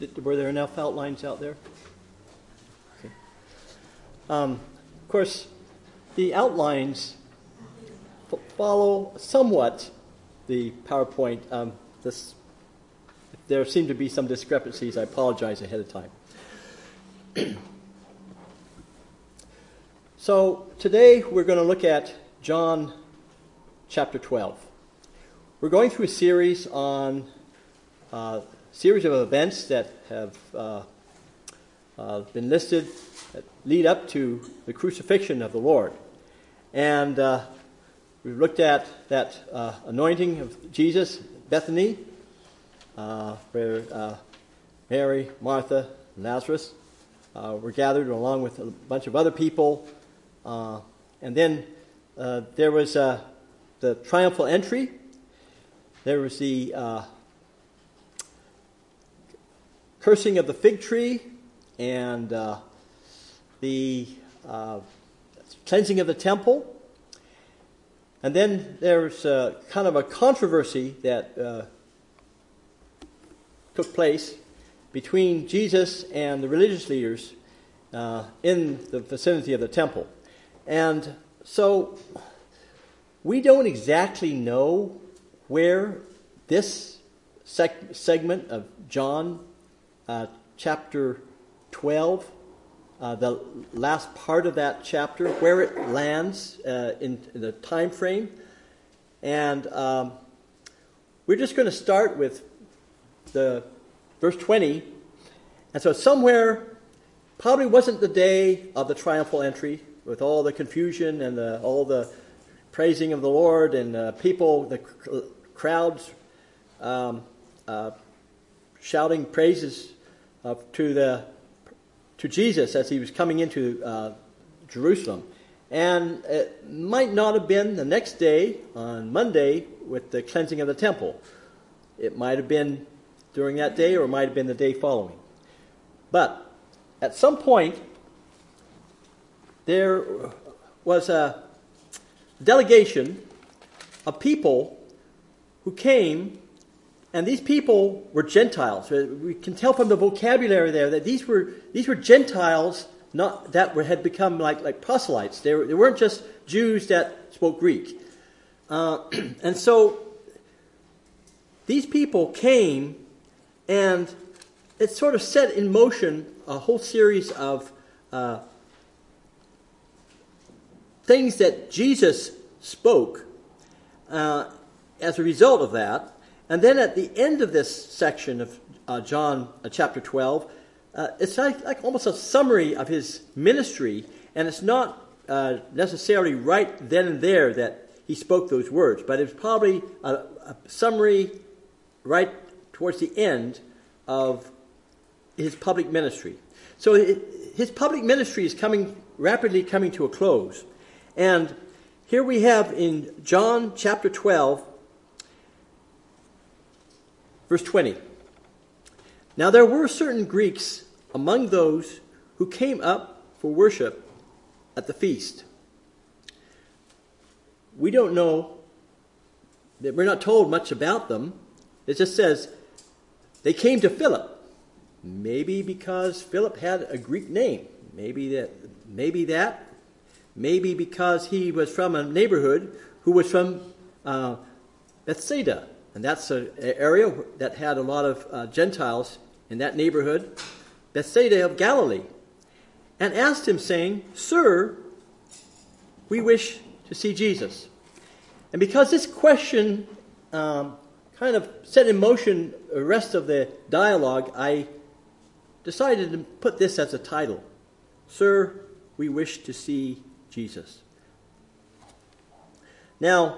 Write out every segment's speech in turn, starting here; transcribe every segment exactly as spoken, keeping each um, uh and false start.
Did, were there enough outlines out there? Okay. Um, of course, the outlines f- follow somewhat the PowerPoint. Um, this, if there seem to be some discrepancies, I apologize ahead of time. So today we're going to look at John chapter twelve. We're going through a series on a uh, series of events that have uh, uh, been listed that lead up to the crucifixion of the Lord. And uh, we've looked at that uh, anointing of Jesus, Bethany, uh, where uh, Mary, Martha, and Lazarus uh, were gathered along with a bunch of other people. Uh, and then uh, there was uh, the triumphal entry. There was the uh, cursing of the fig tree and uh, the uh, cleansing of the temple. And then there's uh, kind of a controversy that uh, took place between Jesus and the religious leaders uh, in the vicinity of the temple. And so we don't exactly know where this sec- segment of John uh, chapter twelve, uh, the last part of that chapter, where it lands uh, in, in the time frame. And um, we're just going to start with the verse twenty. And so somewhere, probably wasn't the day of the triumphal entry, with all the confusion and the, all the praising of the Lord and uh, people, the cr- crowds um, uh, shouting praises uh, to the to Jesus as he was coming into uh, Jerusalem. And it might not have been the next day, on Monday, with the cleansing of the temple. It might have been during that day, or it might have been the day following. But at some point, there was a delegation of people who came, and these people were Gentiles. We can tell from the vocabulary there that these were these were Gentiles, not that were, had become like like proselytes. They, were, they weren't just Jews that spoke Greek. Uh, and so these people came, and it sort of set in motion a whole series of uh, things that Jesus spoke uh, as a result of that. And then at the end of this section of uh, John uh, chapter twelve, uh, it's like, like almost a summary of his ministry, and it's not uh, necessarily right then and there that he spoke those words, but it's probably a, a summary right towards the end of his public ministry. So it, his public ministry is coming rapidly coming to a close. And here we have in John chapter twelve, verse twenty. Now there were certain Greeks among those who came up for worship at the feast. We don't know, we're not told much about them. It just says they came to Philip. Maybe because Philip had a Greek name. Maybe that. Maybe that. Maybe because he was from a neighborhood who was from uh, Bethsaida. And that's an area that had a lot of uh, Gentiles in that neighborhood, Bethsaida of Galilee. And asked him, saying, "Sir, we wish to see Jesus." And because this question um, kind of set in motion the rest of the dialogue, I decided to put this as a title. "Sir, we wish to see Jesus." Now,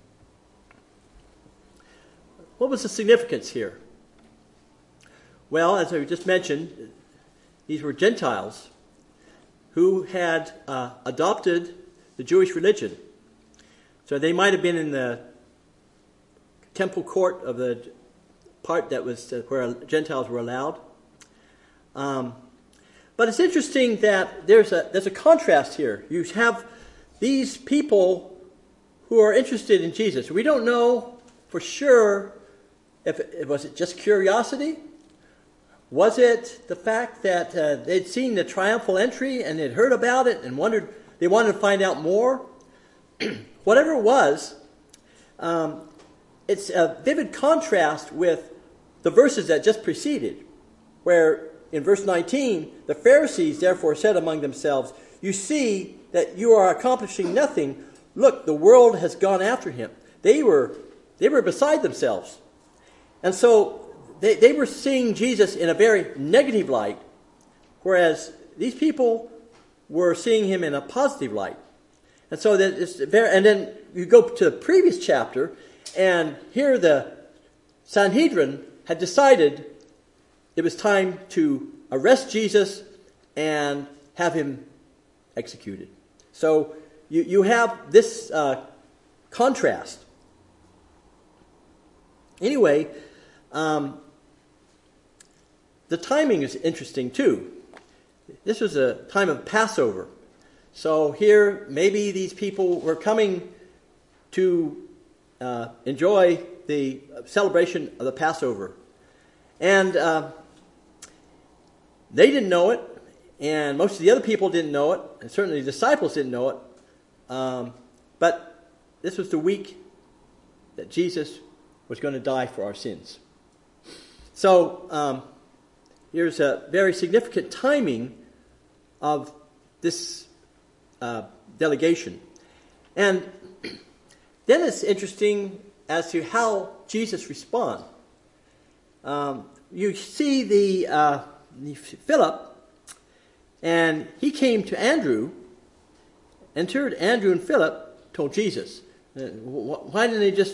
what was the significance here? Well, as I just mentioned, these were Gentiles who had uh, adopted the Jewish religion. So they might have been in the temple court of the part that was uh, where Gentiles were allowed. Um, but it's interesting that there's a there's a contrast here. You have these people who are interested in Jesus. We don't know for sure if it was it just curiosity, Was it the fact that uh, they'd seen the triumphal entry and they'd heard about it and wondered they wanted to find out more? Whatever it was, um, it's a vivid contrast with the verses that just preceded, where in verse nineteen, the Pharisees therefore said among themselves, "You see that you are accomplishing nothing. Look, the world has gone after him." They were, they were beside themselves. And so they, they were seeing Jesus in a very negative light, whereas these people were seeing him in a positive light. And so that it's very, and then you go to the previous chapter, and here the Sanhedrin had decided it was time to arrest Jesus and have him executed. So you, you have this uh, contrast. Anyway, um, the timing is interesting too. This was a time of Passover. So here, maybe these people were coming to uh, enjoy the celebration of the Passover. And uh, they didn't know it, and most of the other people didn't know it, and certainly the disciples didn't know it. Um, but this was the week that Jesus was going to die for our sins. So um, here's a very significant timing of this uh, delegation. And then it's interesting as to how Jesus responds. Um, you see the, uh, the Philip, and he came to Andrew, entered Andrew and Philip, told Jesus. Uh, wh- why didn't they just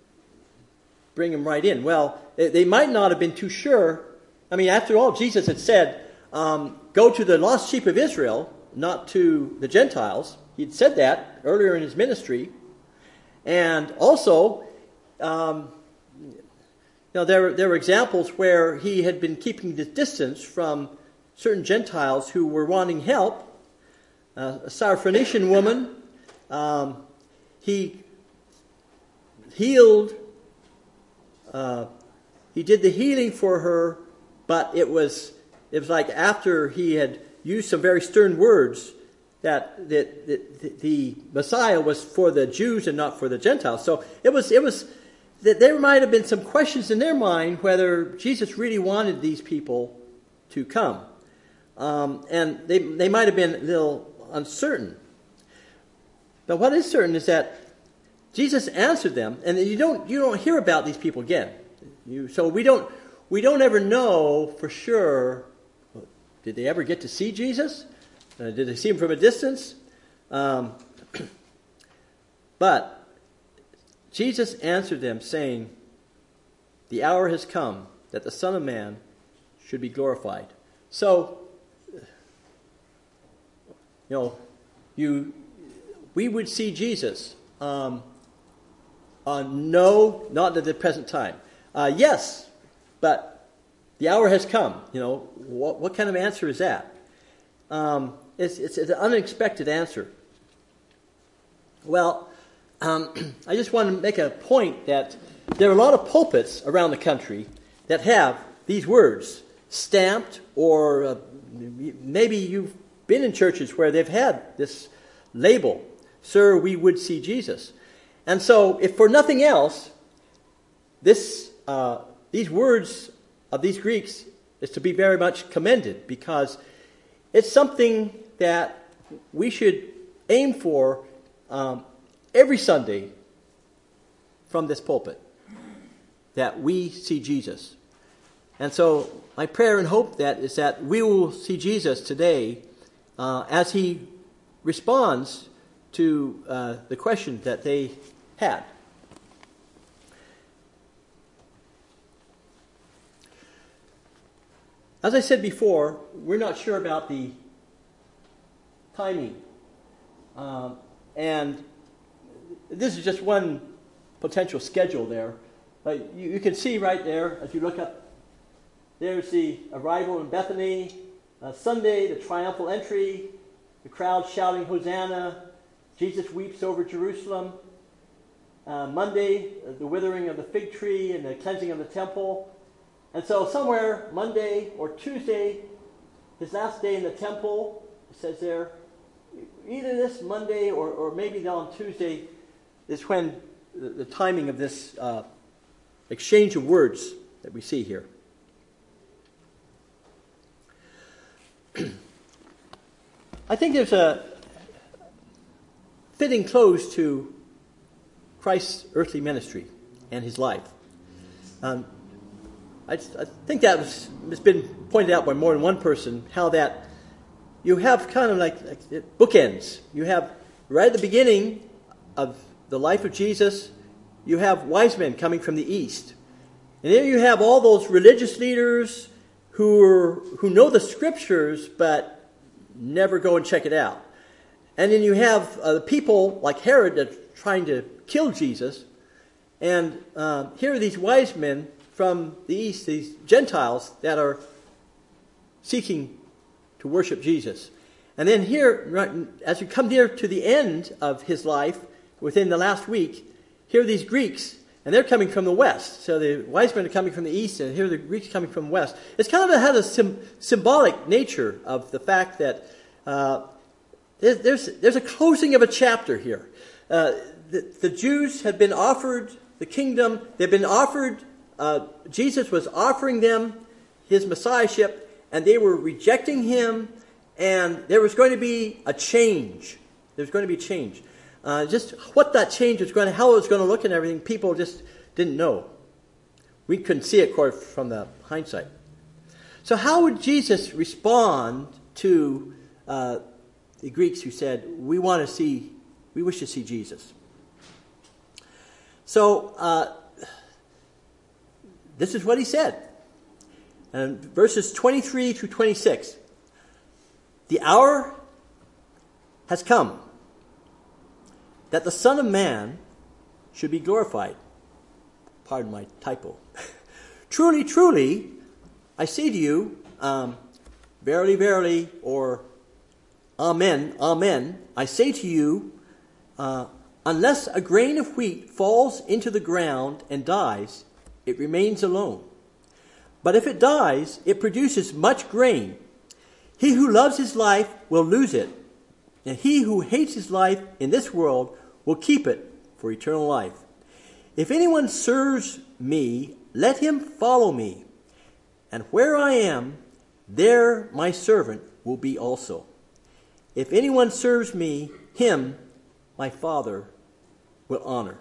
bring him right in? Well, they, they might not have been too sure. I mean, after all, Jesus had said, um, go to the lost sheep of Israel, not to the Gentiles. He'd said that earlier in his ministry. And also, um, you know, there, there were examples where he had been keeping the distance from certain Gentiles who were wanting help. Uh, a Syrophoenician woman, um, he healed, uh, he did the healing for her, but it was it was like after he had used some very stern words that, that, that the Messiah was for the Jews and not for the Gentiles. So it was it was that there might have been some questions in their mind whether Jesus really wanted these people to come. Um, and they they might have been a little uncertain. But what is certain is that Jesus answered them, and you don't you don't hear about these people again. You, so we don't we don't ever know for sure. Did they ever get to see Jesus? Uh, did they see him from a distance? Um, but Jesus answered them, saying, "The hour has come that the Son of Man should be glorified." So, you know, you we would see Jesus. Um, uh, no, not at the present time. Uh, yes, but the hour has come. You know, what, what kind of answer is that? Um, it's, it's, it's an unexpected answer. Well, um, I just want to make a point that there are a lot of pulpits around the country that have these words stamped, or uh, maybe you've been in churches where they've had this label, "Sir, we would see Jesus." And so, if for nothing else, this uh, these words of these Greeks is to be very much commended, because it's something that we should aim for um, every Sunday from this pulpit, that we see Jesus. And so, my prayer and hope that is that we will see Jesus today uh, as he responds to uh, the question that they had. As I said before, we're not sure about the timing. Um, and this is just one potential schedule there. But you, you can see right there, as you look up, there's the arrival in Bethany. Uh, Sunday, the triumphal entry, the crowd shouting, "Hosanna." Jesus weeps over Jerusalem. Uh, Monday, uh, the withering of the fig tree and the cleansing of the temple. And so somewhere, Monday or Tuesday, his last day in the temple, it says there, either this Monday or, or maybe on Tuesday is when the, the timing of this uh, exchange of words that we see here. I think there's a fitting close to Christ's earthly ministry and his life. Um, I, I think that was, it's been pointed out by more than one person, how that you have kind of like, like bookends. You have right at the beginning of the life of Jesus, you have wise men coming from the east. And then you have all those religious leaders who are, who know the scriptures but never go and check it out. And then you have uh, the people like Herod that are trying to kill Jesus. And uh, here are these wise men from the east, these Gentiles that are seeking to worship Jesus. And then here, right, as we come near to the end of his life, within the last week, here are these Greeks, and they're coming from the west. So the wise men are coming from the east, and here are the Greeks coming from the west. It's kind of had a sim- symbolic nature of the fact that uh, there's, there's, there's a closing of a chapter here. Uh, the, the Jews had been offered the kingdom. They've been offered, uh, Jesus was offering them his messiahship, and they were rejecting him, and there was going to be a change. There's going to be change. Uh, just what that change was going to, how it was going to look and everything, people just didn't know. We couldn't see it from the hindsight. So how would Jesus respond to uh, the Greeks who said, we want to see, we wish to see Jesus? So uh, this is what he said. And verses twenty-three through twenty-six. The hour has come that the Son of Man should be glorified. Pardon my typo. Truly, truly, I say to you, um, verily, verily, or amen, amen, I say to you, uh, unless a grain of wheat falls into the ground and dies, it remains alone. But if it dies, it produces much grain. He who loves his life will lose it, and he who hates his life in this world will keep it for eternal life. If anyone serves me, let him follow me. And where I am, there my servant will be also. If anyone serves me, him my Father will honor.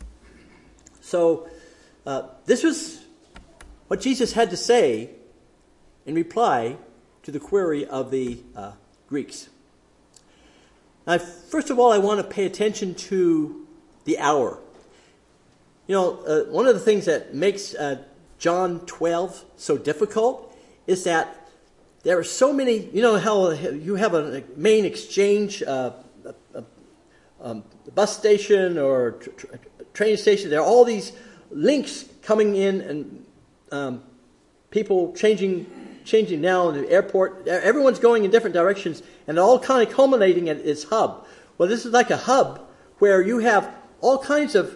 So, uh, this was what Jesus had to say in reply to the query of the uh, Greeks. Now, first of all, I want to pay attention to the hour. You know, uh, one of the things that makes uh, John twelve so difficult is that there are so many, you know how you have a main exchange, uh, a, a, um, bus station or tr- tr- train station. There are all these links coming in and um, people changing changing now in the airport. Everyone's going in different directions and all kind of culminating at its hub. Well, this is like a hub where you have all kinds of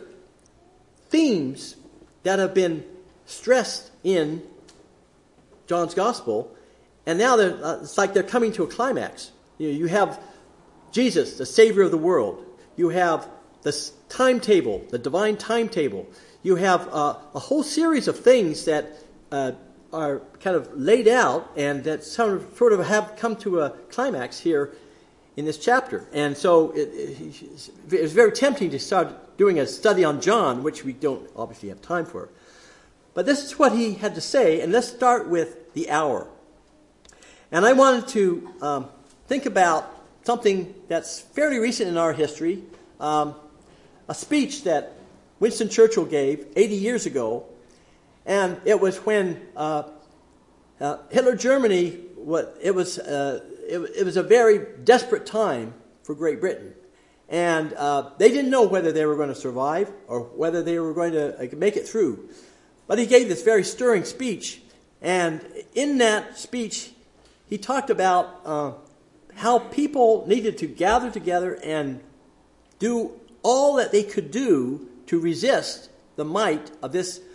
themes that have been stressed in John's Gospel, and now they're, uh, it's like they're coming to a climax. You know, you have Jesus, the Savior of the world. You have the timetable, the divine timetable. You have uh, a whole series of things that uh, are kind of laid out and that sort of, sort of have come to a climax here in this chapter. And so it, it, it was very tempting to start doing a study on John, which we don't obviously have time for. But this is what he had to say, and let's start with the hour. And I wanted to um, think about something that's fairly recent in our history, um, a speech that Winston Churchill gave eighty years ago, and it was when uh, uh, Hitler Germany, what it was, uh, it, it was a very desperate time for Great Britain, and uh, they didn't know whether they were going to survive or whether they were going to uh, make it through. But he gave this very stirring speech, and in that speech, he talked about uh, how people needed to gather together and do all that they could do to resist the might of this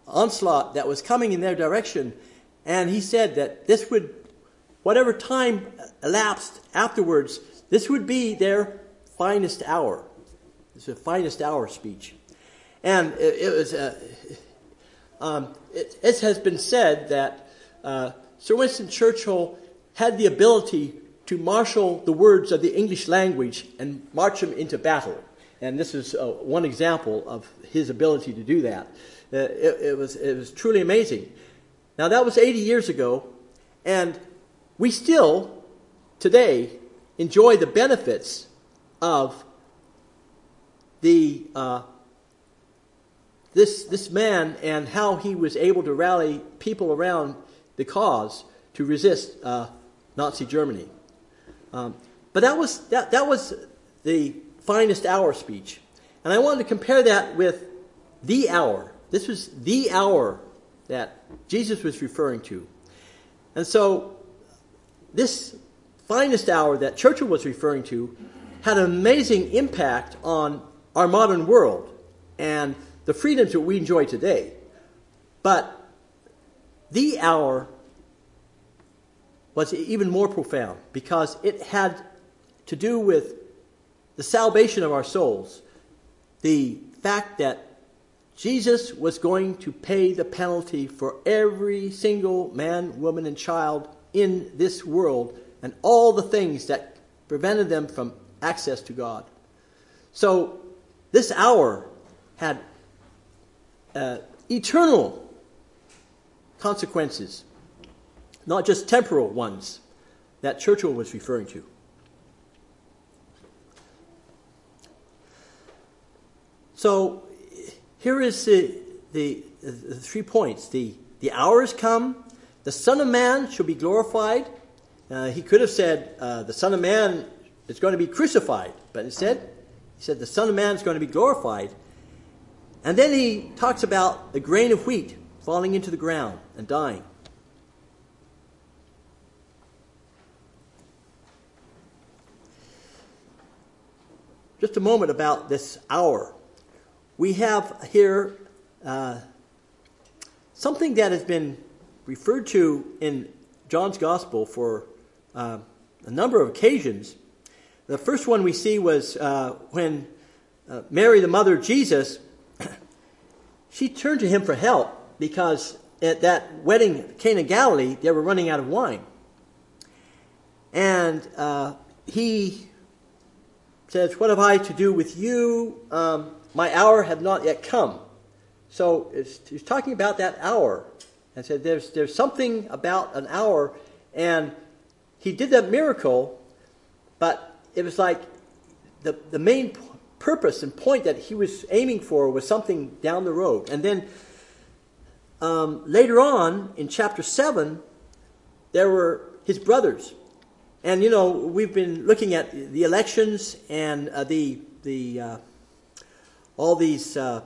onslaught that was coming in their direction. And he said that this would, whatever time elapsed afterwards, this would be their finest hour. It's the finest hour speech. And it, it was, uh, um, it, it has been said that uh, Sir Winston Churchill had the ability to marshal the words of the English language and march them into battle. And this is uh, one example of his ability to do that. Uh, it, it was it was truly amazing. Now that was eighty years ago, and we still today enjoy the benefits of the uh, this this man and how he was able to rally people around the cause to resist uh, Nazi Germany. Um, but that was that that was the finest hour speech, and I wanted to compare that with the hour. This was the hour that Jesus was referring to, and so this finest hour that Churchill was referring to had an amazing impact on our modern world and the freedoms that we enjoy today. But the hour was even more profound because it had to do with the salvation of our souls. The fact that Jesus was going to pay the penalty for every single man, woman, and child in this world and all the things that prevented them from access to God. So this hour had uh, eternal consequences, not just temporal ones that Churchill was referring to. So here is the, the, the three points. The, the hour has come. The Son of Man shall be glorified. Uh, he could have said uh, the Son of Man is going to be crucified. But instead, he said the Son of Man is going to be glorified. And then he talks about the grain of wheat falling into the ground and dying. Just a moment about this hour. We have here uh, something that has been referred to in John's Gospel for uh, a number of occasions. The first one we see was uh, when uh, Mary, the mother of Jesus, she turned to him for help because at that wedding at Cana of Galilee, they were running out of wine. And uh, he says, "What have I to do with you? Um, my hour have not yet come." So it's, he's talking about that hour. And said there's there's something about an hour. And he did that miracle, but it was like the, the main p- purpose and point that he was aiming for was something down the road. And then um, later on in chapter seven, there were his brothers. And, you know, we've been looking at the elections and uh, the the uh, all these uh,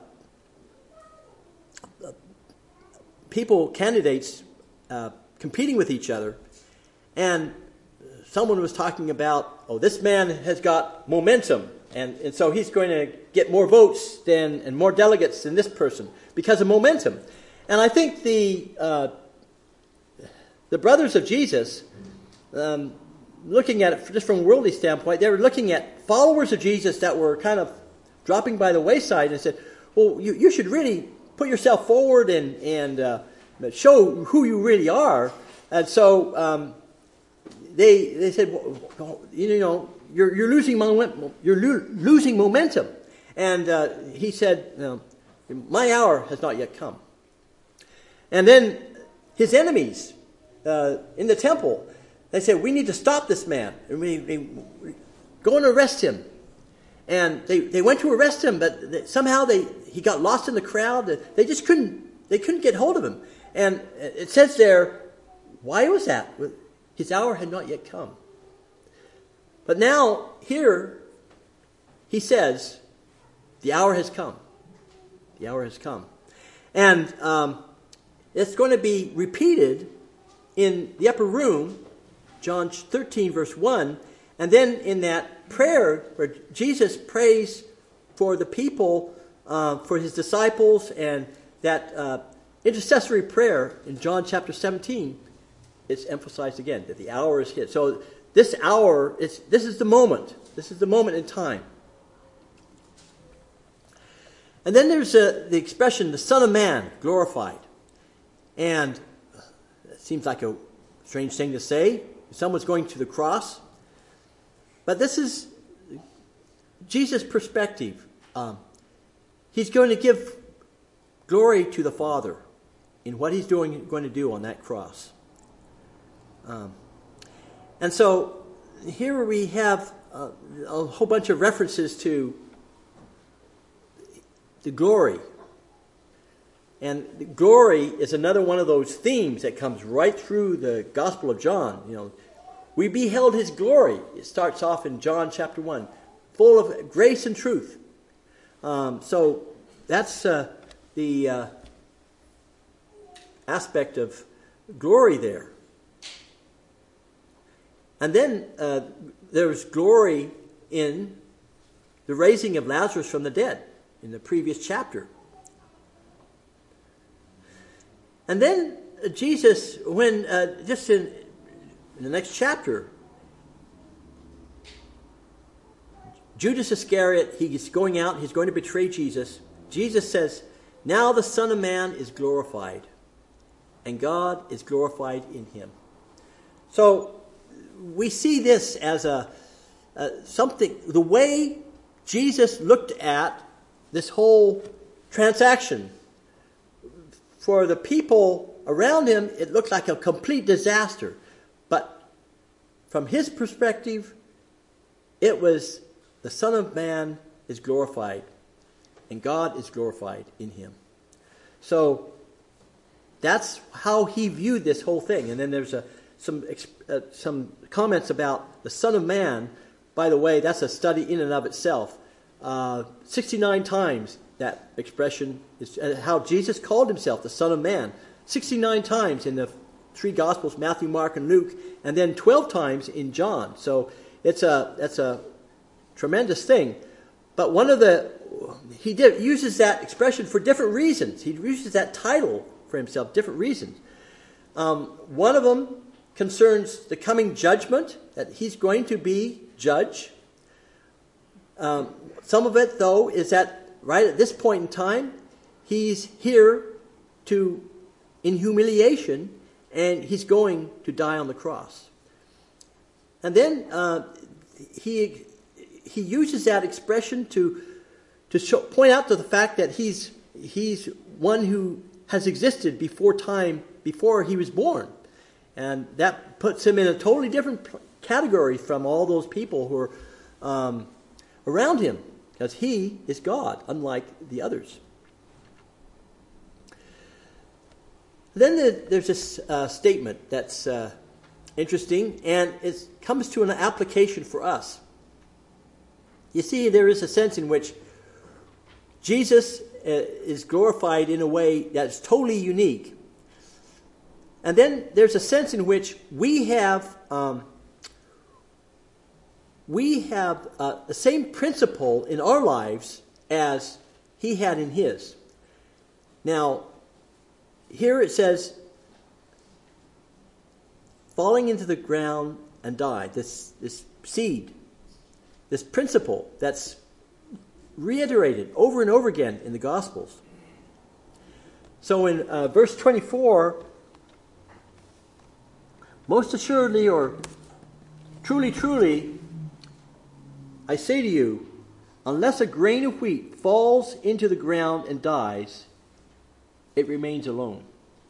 people, candidates, uh, competing with each other. And someone was talking about, oh, this man has got momentum. And, and so he's going to get more votes than and more delegates than this person because of momentum. And I think the uh, the brothers of Jesus, um, looking at it just from a worldly standpoint, they were looking at followers of Jesus that were kind of dropping by the wayside and said, well, you, you should really put yourself forward and, and uh, show who you really are. And so um, they they said, well, you know, you're you're losing momentum. You're lo- losing momentum. And uh, he said, no, my hour has not yet come. And then his enemies uh, in the temple, they said, we need to stop this man. And we, we go and arrest him. And they, they went to arrest him, but they, somehow they he got lost in the crowd. They just couldn't they couldn't get hold of him. And it says there, why was that? His hour had not yet come. But now here he says, the hour has come. The hour has come. And um, it's going to be repeated in the upper room, John thirteen, verse one, and then in that prayer where Jesus prays for the people, uh, for his disciples, and that uh, intercessory prayer in John chapter seventeen, it's emphasized again that the hour is hit. So this hour, is, this is the moment. This is the moment in time. And then there's uh, the expression, the Son of Man glorified. And it seems like a strange thing to say. Someone's going to the cross. But this is Jesus' perspective. Um, he's going to give glory to the Father in what he's doing, going to do on that cross. Um, and so here we have uh, a whole bunch of references to the glory. And the glory is another one of those themes that comes right through the Gospel of John. You know, we beheld his glory. It starts off in John chapter one, full of grace and truth. Um, so that's uh, the uh, aspect of glory there. And then uh, there's glory in the raising of Lazarus from the dead in the previous chapter. And then uh, Jesus, when uh, just in, in the next chapter, Judas Iscariot, he's going out, he's going to betray Jesus. Jesus says, now the Son of Man is glorified, and God is glorified in him. So we see this as a, a something, the way Jesus looked at this whole transaction. For the people around him, it looked like a complete disaster. But from his perspective, it was the Son of Man is glorified, and God is glorified in him. So that's how he viewed this whole thing. And then there's a some uh, some comments about the Son of Man. By the way, that's a study in and of itself. Uh, sixty-nine times that expression is uh, how Jesus called himself the Son of Man. sixty-nine times in the three Gospels, Matthew, Mark, and Luke, and then twelve times in John. So it's a that's a tremendous thing. But one of the he did, uses that expression for different reasons. He uses that title for himself, different reasons. Um, one of them concerns the coming judgment, that he's going to be judge. Um, some of it, though, is that right at this point in time, he's here to in humiliation, and he's going to die on the cross. And then uh, he he uses that expression to to show, point out to the fact that he's he's one who has existed before time, before he was born. And that puts him in a totally different category from all those people who are um, around him, because he is God, unlike the others. Then there's this uh, statement that's uh, interesting, and it comes to an application for us. You see, there is a sense in which Jesus uh, is glorified in a way that's totally unique. And then there's a sense in which we have um, we have uh, the same principle in our lives as he had in his. Now, here it says, falling into the ground and died. This this seed, this principle that's reiterated over and over again in the Gospels. So in uh, verse twenty-four, most assuredly, or truly, truly, I say to you, unless a grain of wheat falls into the ground and dies, it remains alone.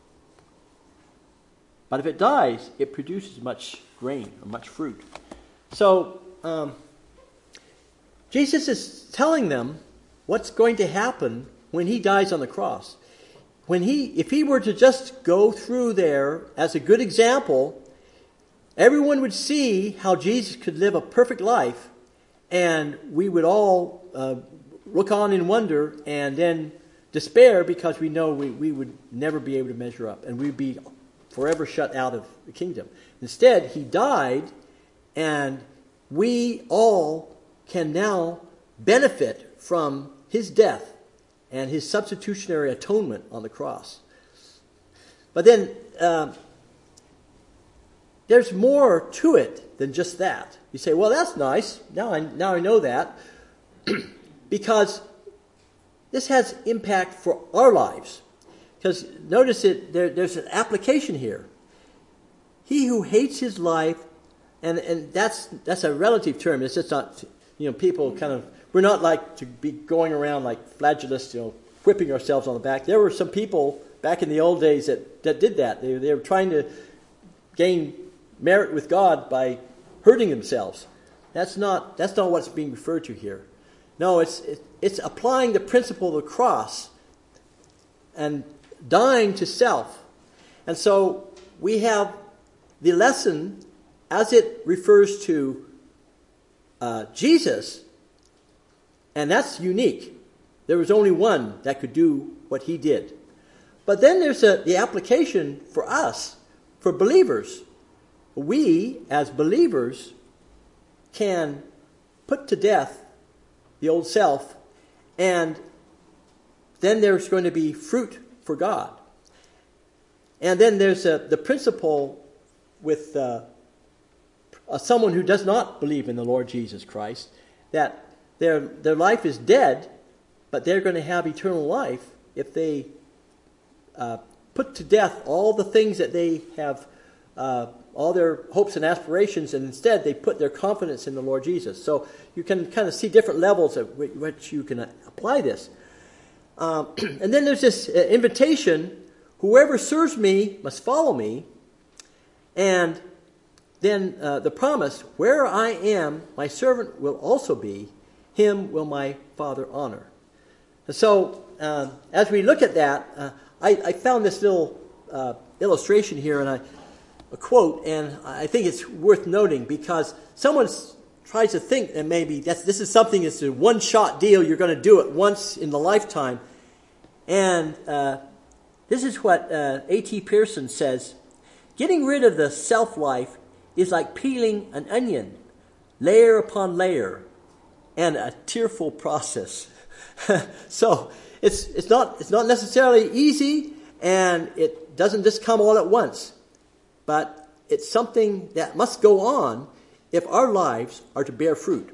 But if it dies, it produces much grain or much fruit. So, um, Jesus is telling them what's going to happen when he dies on the cross. When he, if he were to just go through there as a good example, everyone would see how Jesus could live a perfect life, and we would all uh, look on in wonder and then despair, because we know we, we would never be able to measure up, and we'd be forever shut out of the kingdom. Instead, he died, and we all can now benefit from his death and his substitutionary atonement on the cross. But then uh, there's more to it than just that. You say, well, that's nice. Now I, now I know that. Because this has impact for our lives. Because notice it, there, there's an application here. He who hates his life, and, and that's that's a relative term. It's just not, you know, people kind of, we're not like to be going around like flagellists, you know, whipping ourselves on the back. There were some people back in the old days that, that did that. They, they were trying to gain merit with God by hurting themselves. That's not that's not what's being referred to here. No, it's it, it's applying the principle of the cross and dying to self. And so we have the lesson as it refers to uh, Jesus, and that's unique. There was only one that could do what he did. But then there's a, the application for us, for believers. We, as believers, can put to death the old self, and then there's going to be fruit for God. And then there's a, the principle with uh, uh, someone who does not believe in the Lord Jesus Christ, that their their life is dead, but they're going to have eternal life if they uh, put to death all the things that they have, uh, all their hopes and aspirations, and instead they put their confidence in the Lord Jesus. So you can kind of see different levels at which you can apply this. Um, and then there's this uh, invitation, whoever serves me must follow me. And then uh, the promise, where I am, my servant will also be, him will my Father honor. And so uh, as we look at that, uh, I, I found this little uh, illustration here, and I, a quote, and I think it's worth noting because someone tries to think that maybe that's, this is something that's a one-shot deal, you're going to do it once in the lifetime. And uh, this is what uh, A T Pearson says: getting rid of the self-life is like peeling an onion, layer upon layer, and a tearful process. So it's it's not it's not necessarily easy, and it doesn't just come all at once. But it's something that must go on if our lives are to bear fruit.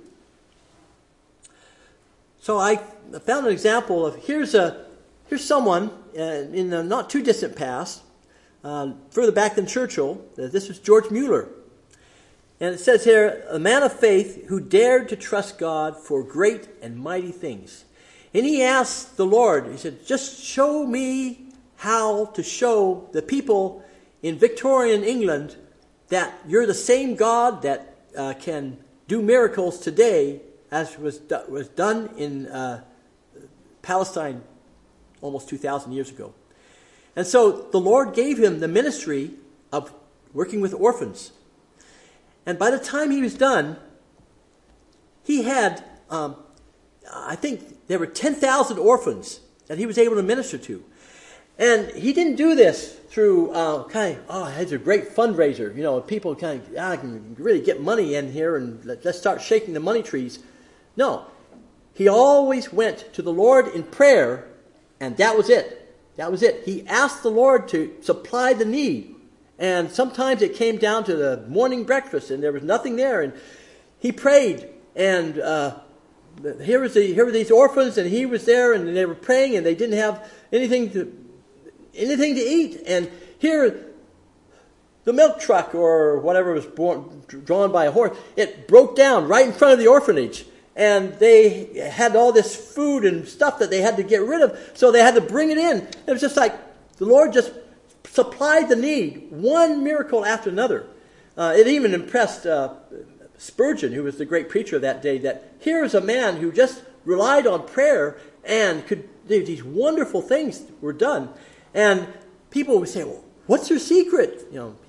So I found an example of here's a here's someone uh, in the not too distant past, uh, further back than Churchill. Uh, this was George Mueller. And it says here, a man of faith who dared to trust God for great and mighty things. And he asked the Lord, he said, just show me how to show the people in Victorian England that you're the same God that uh, can do miracles today as was, do- was done in uh, Palestine almost two thousand years ago. And so the Lord gave him the ministry of working with orphans. And by the time he was done, he had, um, I think there were ten thousand orphans that he was able to minister to. And he didn't do this through uh, kind of, oh, it's a great fundraiser. You know, people kind of, ah, I can really get money in here and let, let's start shaking the money trees. No, he always went to the Lord in prayer, and that was it. That was it. He asked the Lord to supply the need. And sometimes it came down to the morning breakfast, and there was nothing there. And he prayed, and uh, here was the here were these orphans, and he was there, and they were praying, and they didn't have anything to anything to eat. And here, the milk truck or whatever was born, drawn by a horse, it broke down right in front of the orphanage, and they had all this food and stuff that they had to get rid of, so they had to bring it in. It was just like the Lord just supplied the need, one miracle after another. Uh, it even impressed uh, Spurgeon, who was the great preacher of that day, that here is a man who just relied on prayer and could these wonderful things were done. And people would say, well, what's your secret? You know,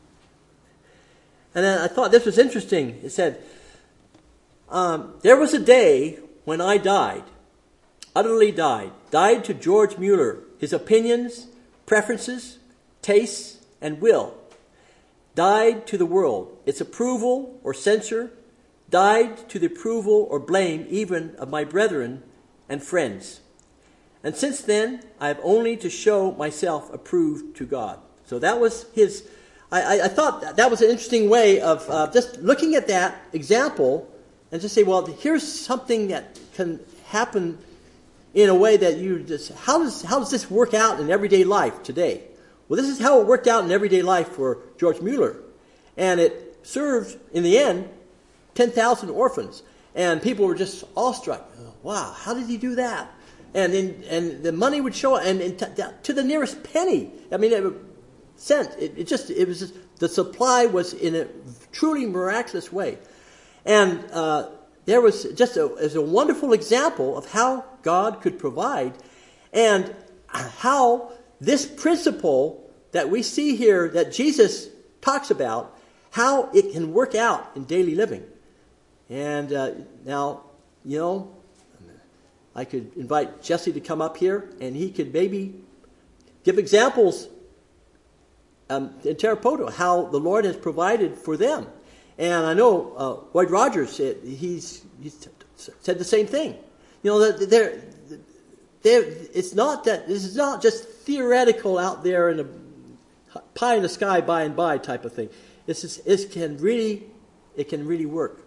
and then I thought this was interesting. It said, um, there was a day when I died, utterly died, died to George Mueller, his opinions, preferences, tastes, and will, died to the world, its approval or censure, died to the approval or blame even of my brethren and friends. And since then, I have only to show myself approved to God. So that was his... I, I, I thought that was an interesting way of uh, just looking at that example and just say, well, here's something that can happen in a way that you just... How does, how does this work out in everyday life today? Well, this is how it worked out in everyday life for George Mueller. And it served, in the end, ten thousand orphans. And people were just awestruck. Wow, how did he do that? And in, and the money would show up, and, and t- to the nearest penny. I mean, it, cent. It, it just it was just, the supply was in a truly miraculous way, and uh, there was just a, as a wonderful example of how God could provide, and how this principle that we see here that Jesus talks about, how it can work out in daily living. And uh, now, you know, I could invite Jesse to come up here, and he could maybe give examples um, in Tarapoto, how the Lord has provided for them. And I know uh, Lloyd Rogers, he's, he's said the same thing. You know, they're, they're, it's not that, this is not just theoretical out there in a pie in the sky by and by type of thing. It's just, it can really, it can really work.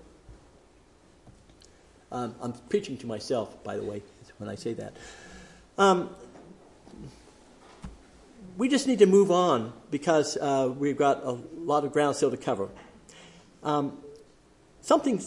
Um, I'm preaching to myself, by the way, when I say that. Um, we just need to move on because uh, we've got a lot of ground still to cover. Um, something.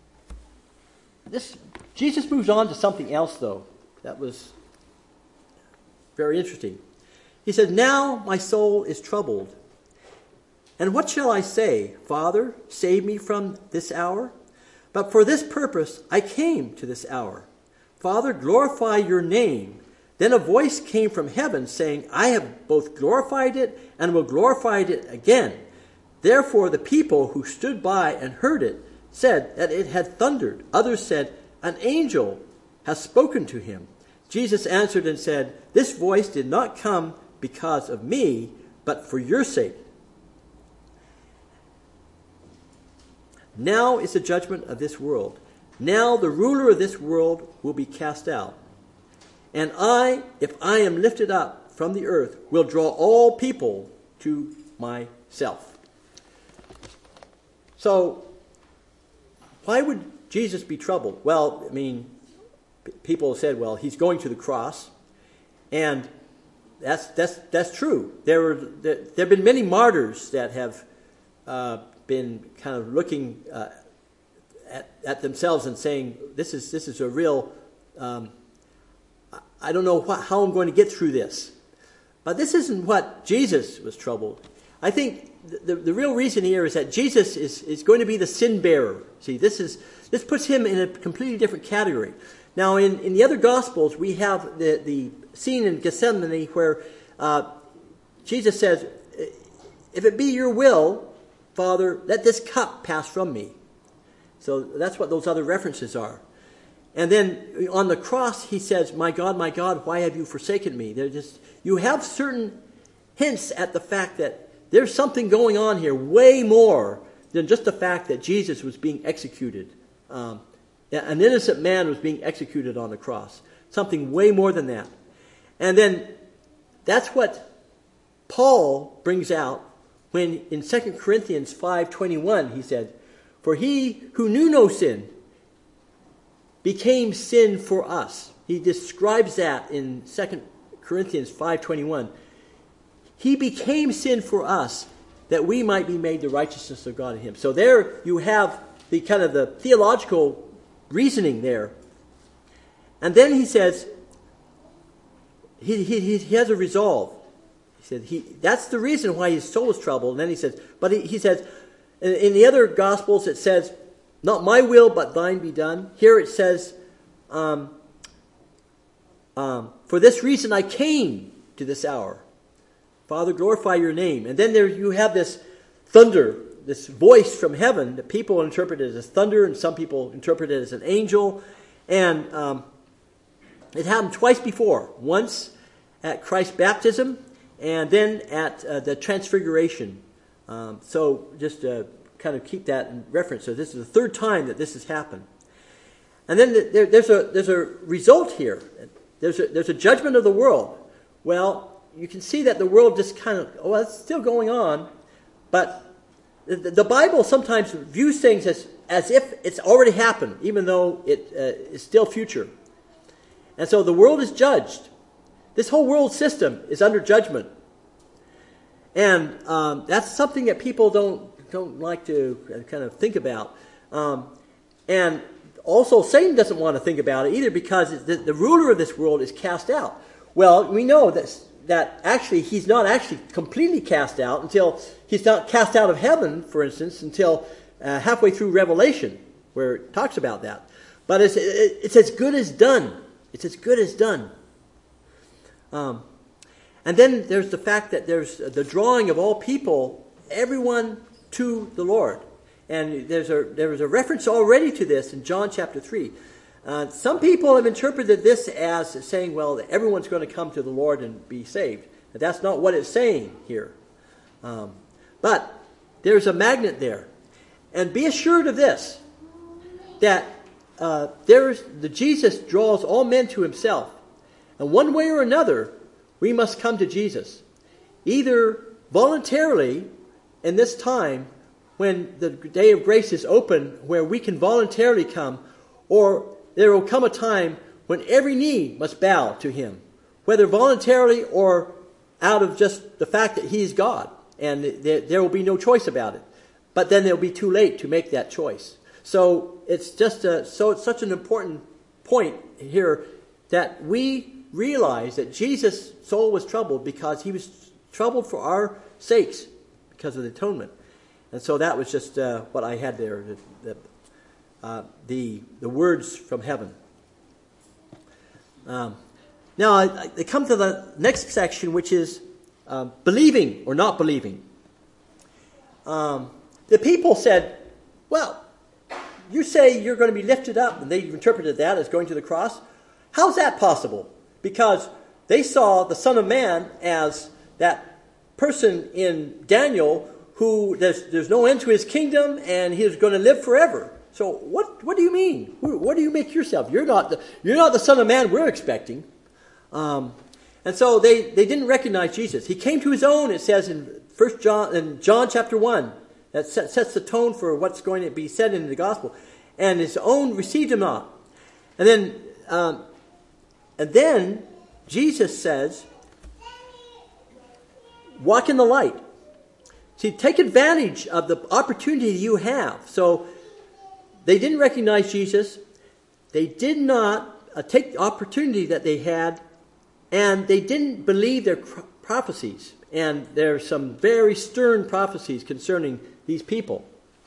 This Jesus moves on to something else, though. That was very interesting. He said, "Now my soul is troubled. And what shall I say? Father, save me from this hour? But for this purpose I came to this hour. Father, glorify your name." Then a voice came from heaven saying, "I have both glorified it and will glorify it again." Therefore the people who stood by and heard it said that it had thundered. Others said, "An angel has spoken to him." Jesus answered and said, "This voice did not come because of me, but for your sake. Now is the judgment of this world. Now the ruler of this world will be cast out. And I, if I am lifted up from the earth, will draw all people to myself." So, why would Jesus be troubled? Well, I mean, p- people have said, well, he's going to the cross. And that's that's that's true. There were there, there have been many martyrs that have uh, been kind of looking uh, at, at themselves and saying, "This is this is a real. Um, I don't know what, how I'm going to get through this." But this isn't what Jesus was troubled. I think the, the, the real reason here is that Jesus is, is going to be the sin bearer. See, this is this puts him in a completely different category. Now, in, in the other Gospels, we have the, the scene in Gethsemane where uh, Jesus says, "If it be your will, Father, let this cup pass from me." So that's what those other references are. And then on the cross, he says, "My God, my God, why have you forsaken me?" They're just, you have certain hints at the fact that there's something going on here way more than just the fact that Jesus was being executed. Um, an innocent man was being executed on the cross. Something way more than that. And then that's what Paul brings out when in Second Corinthians five twenty-one he said, "For he who knew no sin became sin for us." He describes that in Second Corinthians five twenty-one. He became sin for us that we might be made the righteousness of God in him. So there you have the kind of the theological reasoning there. And then he says, he, he, he has a resolve. He said, he, that's the reason why his soul is troubled. And then he says, but he, he says, in, in the other Gospels it says, "Not my will, but thine be done." Here it says, um, um, "For this reason I came to this hour. Father, glorify your name." And then there you have this thunder, this voice from heaven that people interpret it as thunder, and some people interpret it as an angel. And um, it happened twice before. Once at Christ's baptism, and then at uh, the transfiguration. Um, so just uh, kind of keep that in reference. So this is the third time that this has happened. And then there, there's a there's a result here. there's a, there's a judgment of the world. Well, you can see that the world just kind of, well, it's still going on, but the, the Bible sometimes views things as, as if it's already happened, even though it uh, is still future. And so the world is judged. This whole world system is under judgment. And um, that's something that people don't don't like to kind of think about. Um, and also, Satan doesn't want to think about it either, because the, the ruler of this world is cast out. Well, we know that, that actually he's not actually completely cast out until he's not cast out of heaven, for instance, until uh, halfway through Revelation, where it talks about that. But it's, it, it's as good as done. It's as good as done. Um, and then there's the fact that there's the drawing of all people, everyone to the Lord. And there's a there was a reference already to this in John chapter three. Uh, some people have interpreted this as saying, well, that everyone's going to come to the Lord and be saved. But that's not what it's saying here. Um, but there's a magnet there. And be assured of this, that uh, there's the Jesus draws all men to himself. And one way or another, we must come to Jesus. Either voluntarily in this time, when the day of grace is open, where we can voluntarily come, or there will come a time when every knee must bow to him, whether voluntarily or out of just the fact that he is God, and there, there will be no choice about it. But then it will be too late to make that choice. So it's just a, so it's such an important point here that we realize that Jesus' soul was troubled because he was troubled for our sakes because of the atonement. And so that was just uh, what I had there, the, the, uh, the, the words from heaven. Um, now, I, I come to the next section, which is uh, believing or not believing. Um, the people said, well, you say you're going to be lifted up, and they interpreted that as going to the cross. How's that possible? Because they saw the Son of Man as that person in Daniel who there's, there's no end to his kingdom, and he is going to live forever. So what what do you mean? What do you make yourself? You're not the, you're not the Son of Man we're expecting. Um, and so they, they didn't recognize Jesus. He came to his own, it says in First John in John chapter one. That set, sets the tone for what's going to be said in the gospel. And his own received him not. And then um, and then Jesus says, walk in the light. See, take advantage of the opportunity you have. So they didn't recognize Jesus. They did not uh, take the opportunity that they had. And they didn't believe their cr- prophecies. And there's some very stern prophecies concerning these people.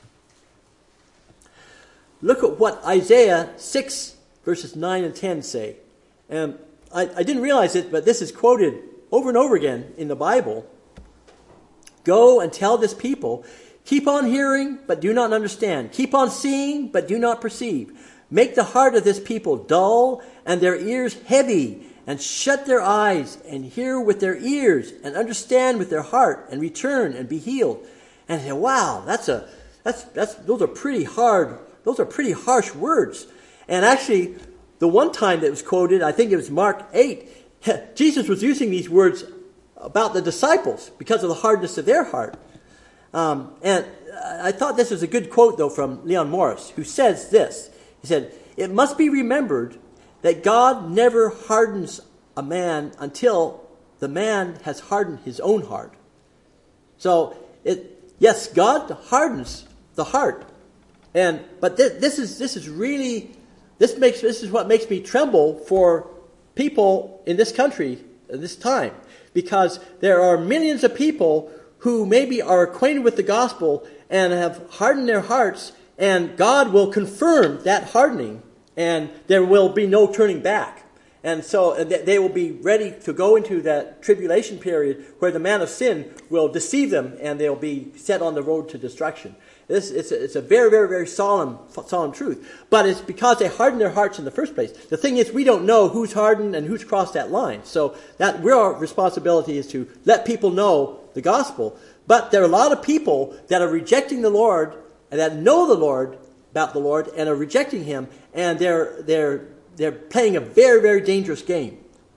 Look at what Isaiah six, verses nine and ten say. And I, I didn't realize it, but this is quoted over and over again in the Bible. Go and tell this people, keep on hearing, but do not understand. Keep on seeing, but do not perceive. Make the heart of this people dull and their ears heavy, and shut their eyes and hear with their ears and understand with their heart and return and be healed. And I say, wow, that's a that's that's those are pretty hard, those are pretty harsh words. And actually, the one time that was quoted, I think it was Mark eight, Jesus was using these words about the disciples because of the hardness of their heart. Um, and I thought this was a good quote, though, from Leon Morris, who says this. He said, it must be remembered that God never hardens a man until the man has hardened his own heart. So, it, yes, God hardens the heart. And but th- this is this is really this makes this is what makes me tremble for people in this country at this time. Because there are millions of people who maybe are acquainted with the gospel and have hardened their hearts, and God will confirm that hardening, and there will be no turning back. And so they will be ready to go into that tribulation period where the man of sin will deceive them, and they'll be set on the road to destruction. This, it's, a, it's a very, very, very solemn, solemn truth. But it's because they hardened their hearts in the first place. The thing is, we don't know who's hardened and who's crossed that line. So that our responsibility is to let people know the gospel. But there are a lot of people that are rejecting the Lord and that know the Lord about the Lord and are rejecting Him, and they're they're they're playing a very, very dangerous game.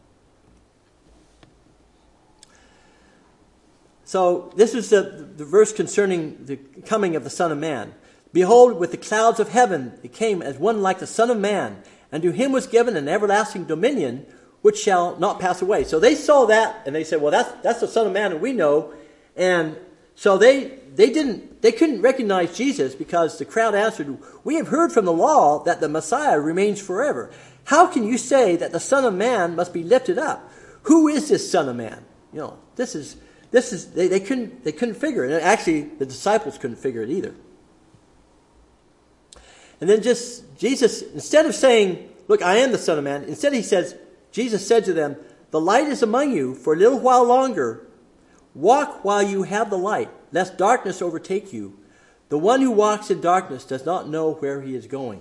So this is the, the verse concerning the coming of the Son of Man. Behold, with the clouds of heaven it came as one like the Son of Man, and to him was given an everlasting dominion which shall not pass away. So they saw that, and they said, well, that's that's the Son of Man, and we know. And so they they didn't they couldn't recognize Jesus, because the crowd answered, we have heard from the law that the Messiah remains forever. How can you say that the Son of Man must be lifted up? Who is this Son of Man? You know, this is this is they, they couldn't they couldn't figure it. And actually, the disciples couldn't figure it either. And then just Jesus, instead of saying, look, I am the Son of Man, instead he says, Jesus said to them, the light is among you for a little while longer. Walk while you have the light, lest darkness overtake you. The one who walks in darkness does not know where he is going.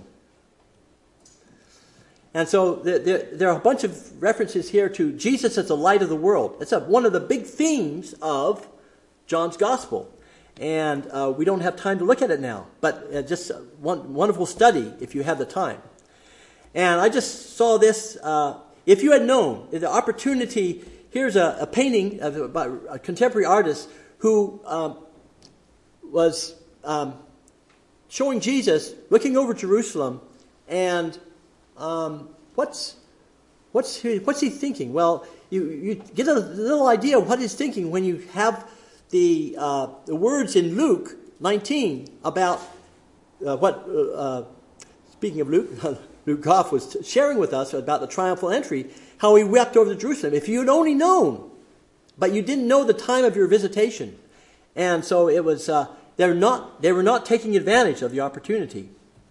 And so there, there, there are a bunch of references here to Jesus as the light of the world. It's a, one of the big themes of John's Gospel. And uh, we don't have time to look at it now, but uh, just a one, wonderful study if you have the time. And I just saw this. Uh, if you had known the opportunity, here's a, a painting of about a contemporary artist who um, was um, showing Jesus looking over Jerusalem, and um, what's what's he, what's he thinking? Well, you you get a little idea of what he's thinking when you have the uh, the words in Luke nineteen about uh, what. Uh, speaking of Luke, Luke Goff was sharing with us about the triumphal entry, how he wept over Jerusalem. If you had only known, but you didn't know the time of your visitation, and so it was. Uh, they're not. They were not taking advantage of the opportunity.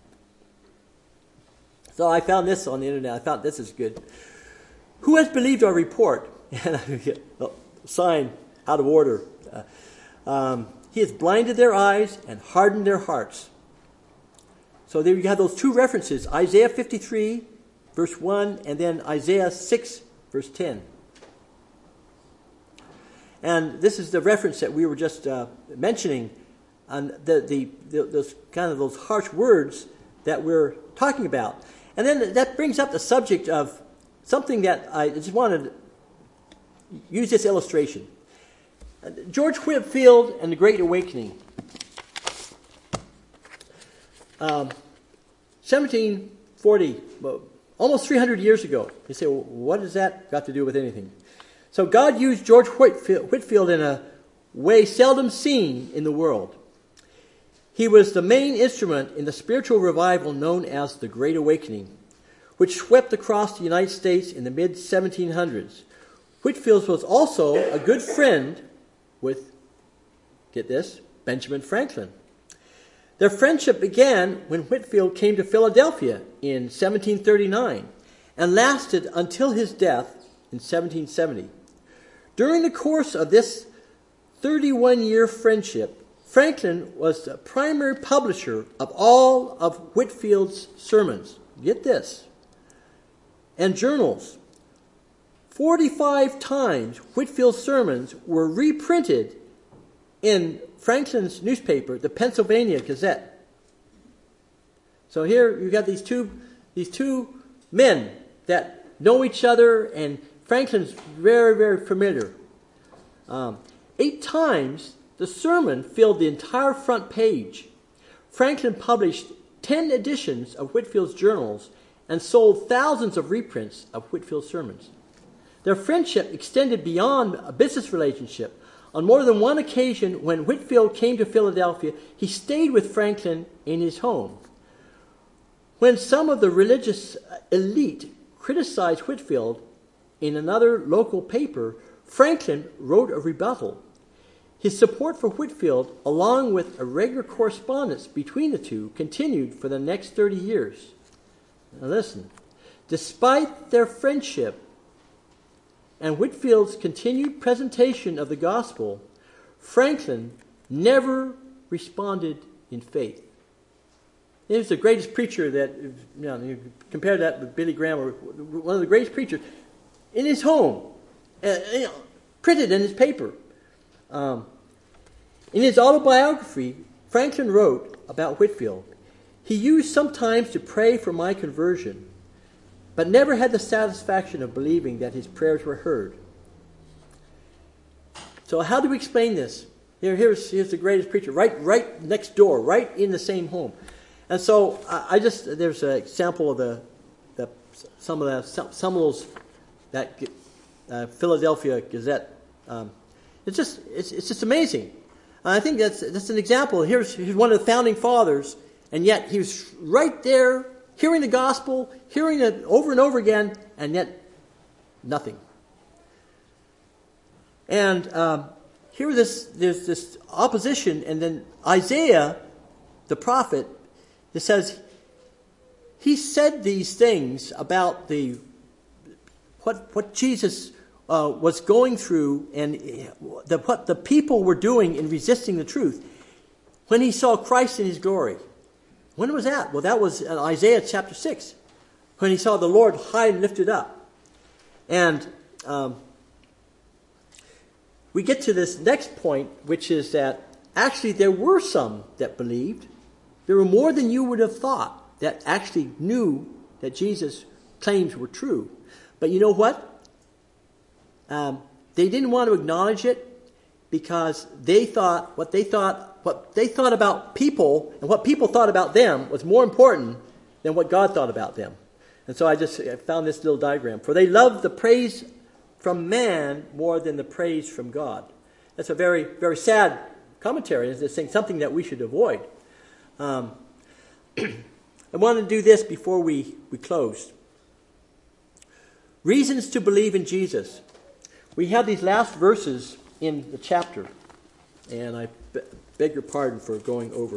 So I found this on the internet. I thought this is good. Who has believed our report? And I get a sign out of order. Uh, um, he has blinded their eyes and hardened their hearts. So there you have those two references, Isaiah fifty-three, verse one, and then Isaiah six, verse ten. And this is the reference that we were just uh, mentioning, on the, the, the those kind of those harsh words that we're talking about. And then that brings up the subject of something that I just wanted to use this illustration. George Whitefield and the Great Awakening. Um, seventeen forty, well, almost three hundred years ago. You say, well, what does that got to do with anything? So God used George Whitefield, Whitefield in a way seldom seen in the world. He was the main instrument in the spiritual revival known as the Great Awakening, which swept across the United States in the mid seventeen hundreds. Whitefield was also a good friend with, get this, Benjamin Franklin. Their friendship began when Whitefield came to Philadelphia in seventeen thirty-nine and lasted until his death in seventeen seventy. During the course of this thirty-one-year friendship, Franklin was the primary publisher of all of Whitefield's sermons. Get this. And journals. forty-five times Whitefield's sermons were reprinted in Franklin's newspaper, the Pennsylvania Gazette. So here you've got these two, these two men that know each other, and Franklin's very, very familiar. Um, eight times the sermon filled the entire front page. Franklin published ten editions of Whitefield's journals and sold thousands of reprints of Whitefield's sermons. Their friendship extended beyond a business relationship. On more than one occasion, when Whitefield came to Philadelphia, he stayed with Franklin in his home. When some of the religious elite criticized Whitefield in another local paper, Franklin wrote a rebuttal. His support for Whitefield, along with a regular correspondence between the two, continued for the next thirty years. Now listen, despite their friendship and Whitefield's continued presentation of the gospel, Franklin never responded in faith. He was the greatest preacher that, you know, you compare that with Billy Graham, or one of the greatest preachers, in his home, uh, you know, printed in his paper. Um, in his autobiography, Franklin wrote about Whitefield, "He used sometimes to pray for my conversion. but never had the satisfaction of believing that his prayers were heard. So how do we explain this? Here, here's, here's the greatest preacher, right, right next door, right in the same home. And so I, I just, there's an example of the, the some of the, some, some of those, that uh, Philadelphia Gazette. Um, it's just, it's, it's just amazing. I think that's that's an example. Here's, here's one of the founding fathers, and yet he was right there, hearing the gospel, hearing it over and over again, and yet nothing. And um, here this, there's this opposition, and then Isaiah, the prophet, it says, he said these things about the what what Jesus uh, was going through and the, what the people were doing in resisting the truth when he saw Christ in his glory. When was that? Well, that was in Isaiah chapter six, when he saw the Lord high and lifted up. And um, we get to this next point, which is that actually there were some that believed. There were more than you would have thought that actually knew that Jesus' claims were true. But you know what? Um, they didn't want to acknowledge it because they thought what they thought what they thought about people and what people thought about them was more important than what God thought about them. And so I just I found this little diagram. For they loved the praise from man more than the praise from God. That's a very, very sad commentary. It's saying something that we should avoid. Um, I want to do this before we, we close. Reasons to believe in Jesus. We have these last verses in the chapter, and I be- beg your pardon for going over.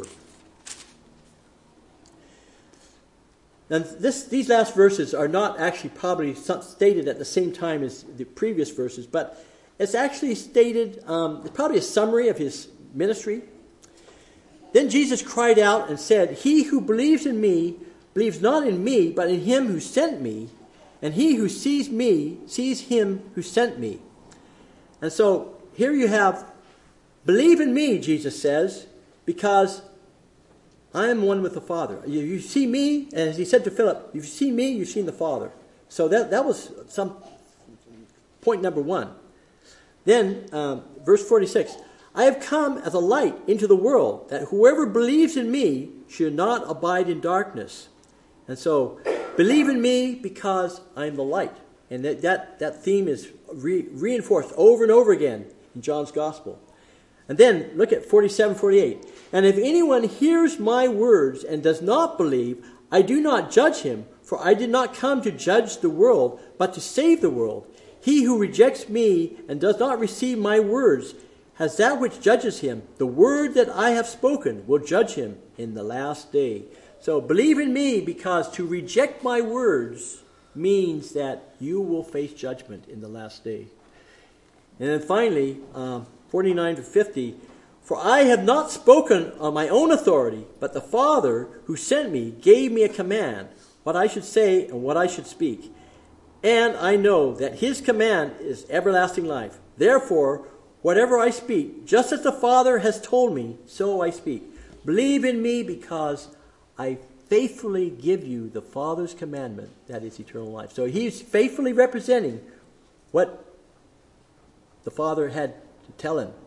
Now, this, these last verses are not actually probably stated at the same time as the previous verses, but it's actually stated, um, it's probably a summary of his ministry. Then Jesus cried out and said, "He who believes in me believes not in me, but in him who sent me. And he who sees me sees him who sent me." And so here you have, believe in me, Jesus says, because I am one with the Father. You, you see me, and as he said to Philip, you see me, you've seen the Father. So that, that was some point number one. Then, um, verse forty-six, "I have come as a light into the world, that whoever believes in me should not abide in darkness." And so, believe in me because I am the light. And that, that, that theme is re- reinforced over and over again in John's Gospel. And then, look at forty-seven, forty-eight. "And if anyone hears my words and does not believe, I do not judge him, for I did not come to judge the world, but to save the world. He who rejects me and does not receive my words has that which judges him. The word that I have spoken will judge him in the last day." So believe in me, because to reject my words means that you will face judgment in the last day. And then finally, um, forty-nine to fifty, "For I have not spoken on my own authority, but the Father who sent me gave me a command, what I should say and what I should speak. And I know that his command is everlasting life. Therefore, whatever I speak, just as the Father has told me, so I speak. Believe in me because I faithfully give you the Father's commandment, that is eternal life." So he's faithfully representing what the Father had to tell him.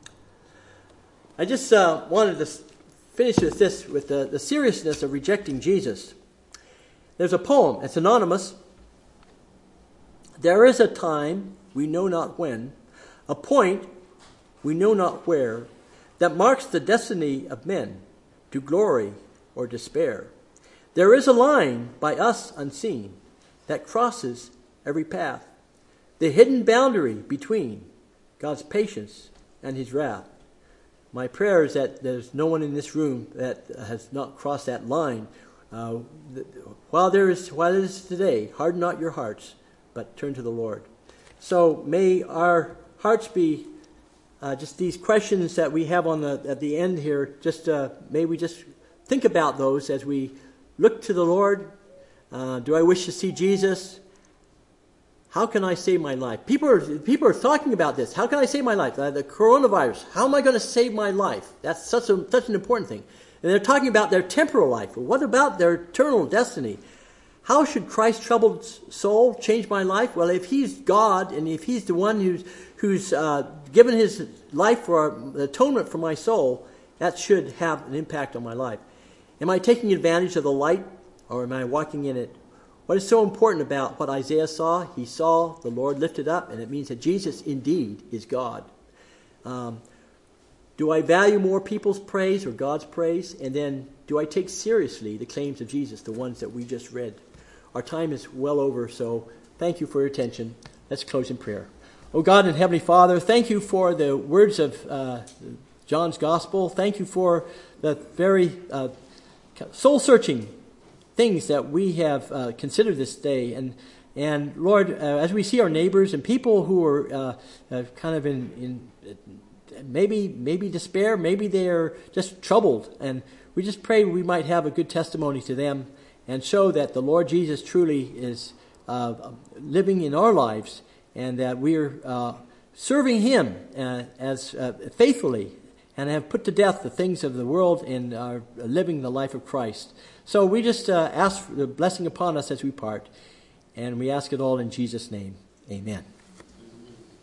I just uh, wanted to finish with this, with the, the seriousness of rejecting Jesus. There's a poem, it's anonymous. "There is a time, we know not when, a point, we know not where, that marks the destiny of men to glory or despair. There is a line by us unseen that crosses every path, the hidden boundary between God's patience and his wrath." My prayer is that there's no one in this room that has not crossed that line. Uh, while there is, while it is today, harden not your hearts, but turn to the Lord. So may our hearts be uh, just these questions that we have on the at the end here. Just uh, may we just think about those as we look to the Lord. Uh, do I wish to see Jesus? How can I save my life? People are people are talking about this. How can I save my life? Uh, the coronavirus. How am I going to save my life? That's such a such an important thing. And they're talking about their temporal life. Well, what about their eternal destiny? how should Christ's troubled soul change my life? Well, if he's God and if he's the one who's, who's uh, given his life for atonement for my soul, that should have an impact on my life. Am I taking advantage of the light or am I walking in it? What is so important about what Isaiah saw? He saw the Lord lifted up, and it means that Jesus indeed is God. Um, do I value more people's praise or God's praise? And then do I take seriously the claims of Jesus, the ones that we just read? Our time is well over, so thank you for your attention. Let's close in prayer. Oh God and Heavenly Father, thank you for the words of uh, John's Gospel. Thank you for the very uh, soul-searching things that we have uh, considered this day. And, and Lord, uh, as we see our neighbors and people who are uh, uh, kind of in, in maybe maybe despair, maybe they are just troubled, and we just pray we might have a good testimony to them and show that the Lord Jesus truly is uh, living in our lives and that we are uh, serving Him uh, as uh, faithfully and have put to death the things of the world and are living the life of Christ. So we just uh, ask for the blessing upon us as we part, and we ask it all in Jesus' name. Amen.